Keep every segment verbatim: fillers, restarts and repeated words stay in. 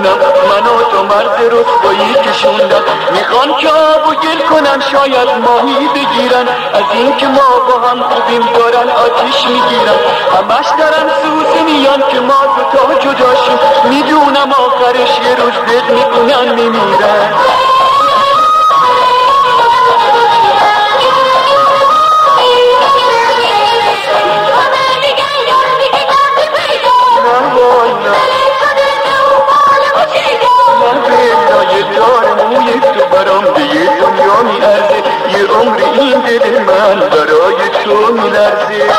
میدونم من و تو مرد رسوایی کشوندم. میخوان که آب و گل کنن شاید ماهی بگیرن، از این که ما با هم خوبیم دارن آتیش میگیرن. همش دارن سوزه میان که ما دوتا جداشیم، میدونم آخرش یه روز دق میکنن میمیرن. برام به یه دنیا میارزه، یه عمر این دل من برای تو میلرزه.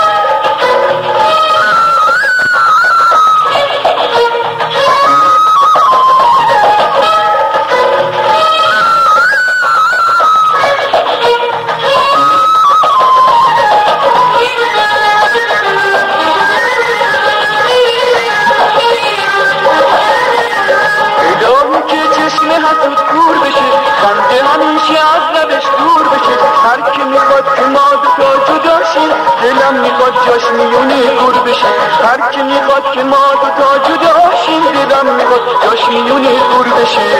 خنده همیشه از لبش دور بشه، هر کی میخواد که ما دوتا جداشیم دلم میخواد جاش میونه گور بشه. هر کی میخواد که ما دوتا جداشیم دلم میخواد جاش میونه گور بشه.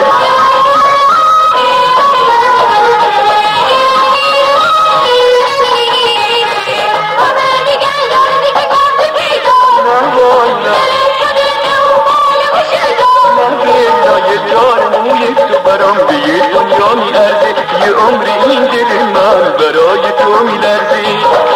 برام به یه دنیا میارزه، یه عمر این دل من برای تو میلرزه.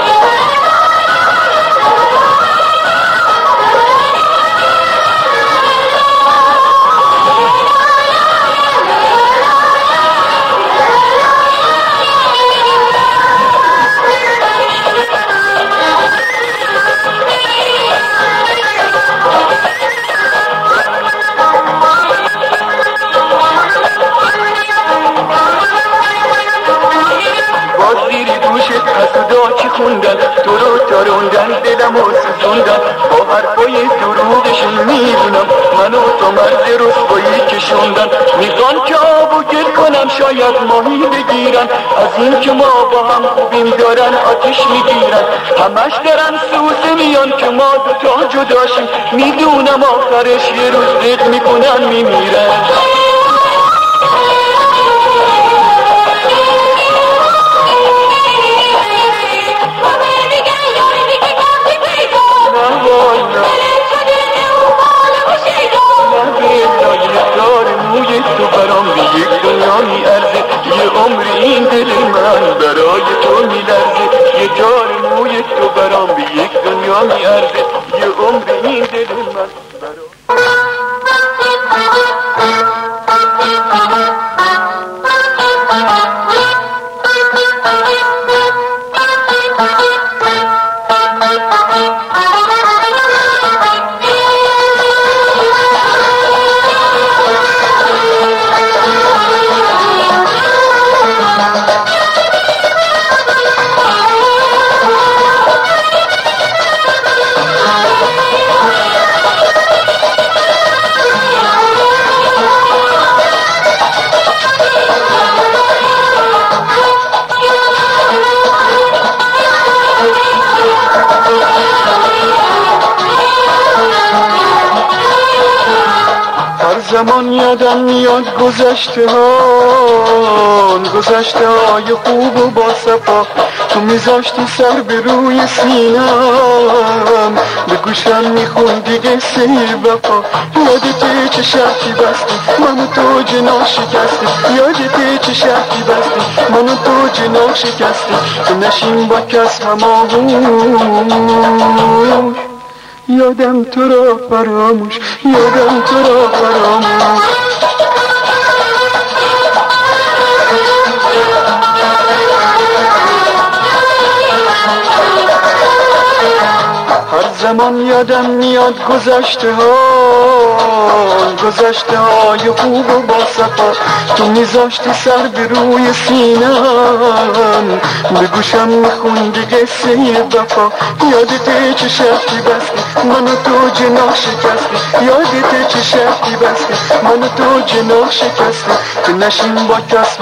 حسودا چی خوندن تو رو تاروندن دلم و سوزوندن، با حرفای دروغشون میدونم من و تو مرد رسوایی کشوندن. میخوان که آب و گل کنم شاید ماهی بگیرن، از این که ما با هم خوبیم دارن آتش میگیرن. همش دارن سوزه میان که ما دوتا جداشیم، میدونم آخرش یه روز دق میکنن میمیرن. تو برام به یک دنیا میارزه، یه عمر این دل من برای تو میلرزه. یه تار موی تو برام به یک دنیا میارزه، یه عمر این دل من برای زمان یادم میاد گذشته ها، گذشته های خوب و با صفا. تو میذاشتی سر به روی سینم، به گوشم میخوندی قصه وفا. یادته چه شرطی بستی منو تو جنا شکستی، یادته چه شرطی بستی منو تو جنا شکستی. تو نشین با کس هماهوش، یادم تو را فراموش، یادم تو را فراموش. هر زمان یادم میاد گذشته ها، گذشته های خوب و با صفا. تو میذاشتی سر به روی سینم، به گوشم میخوندی قصه وفا. یادته چه شرطی بستی منو تو جنا شکستی، یادته چه شرطی بستی منو تو جنا شکستی. تو نشین با کس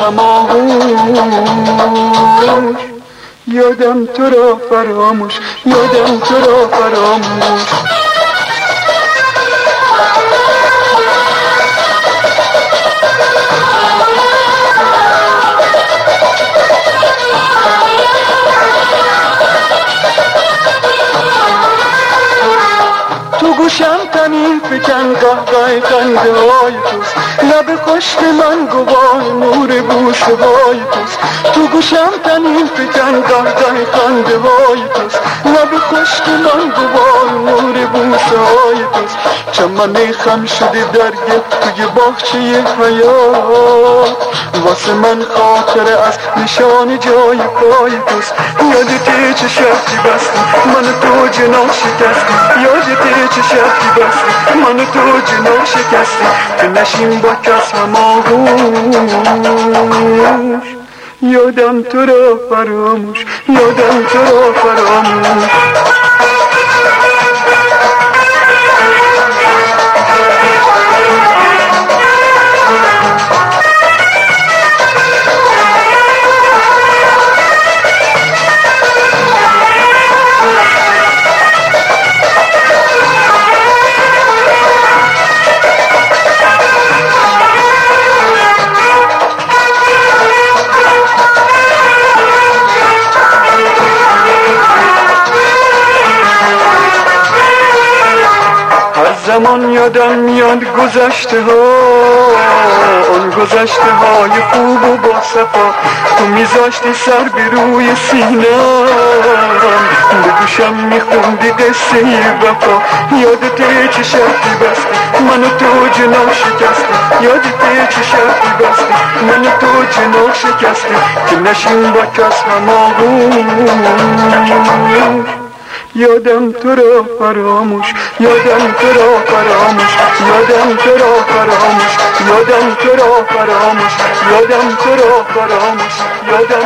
هماهوش، یادم تو را فراموش، یادم تو را فراموش. میفکن قهقه خنده های توست لب خشک من گواه نور بوسه های توست تو گوشم تنین فکن قهقه خنده های توست لب خشک من گواه نور بوسه های توست چمن خم شده در یک توی باغچه حیات واسه من خاطره از نشان جای پای توست یادته چه شرطی بستی من تو جناح شکستی یادته چه شرطی بستی من تو جناح شکستی که نشیم با کس هماغوش یادم تو را فراموش یادم تو را فراموش زمان یادم میاد گذشته ها اون گذشته های خوب و با صفا تو میذاشتی سر به روی سینم به گوشم میخوندی قصه وفا یادته چه شرطی بستی منو تو جناح شکستی یادته چه شرطی بستی منو تو جناح شکستی که نشیم با کس هماغوش یادم تو را فراموش یادم تو را فراموش یادم تو را فراموش یادم تو را فراموش یادم تو را فراموش یادم